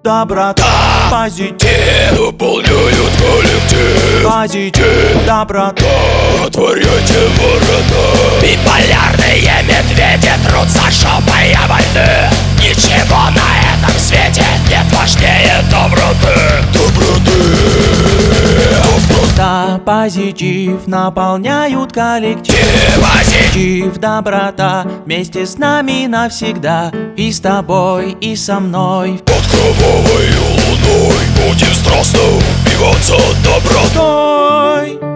доброта, позитив наполняют коллектив. Позитив, доброта, отворяйте ворота. Биполярные медведи трутся жопой о войны. Ничего на этом свете нет важнее доброты. да, позитив наполняют коллектив. Позитив, доброта, вместе с нами навсегда. И с тобой, и со мной. Под кровавой луной будем страстно упиваться добротой.